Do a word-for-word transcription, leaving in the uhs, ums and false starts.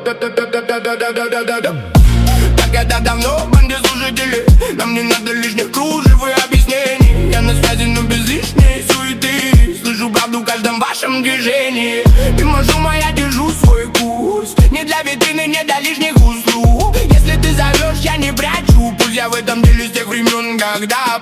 Так это давно в банде служители. Нам не надо лишних кружев и объяснений. Я на связи, но без лишней суеты. Слышу правду в каждом вашем движении. Мимо шума я держу свой курс. Не для витрины, не для лишних услуг. Если ты зовешь, я не прячу. Пусть я в этом деле с тех времен, когда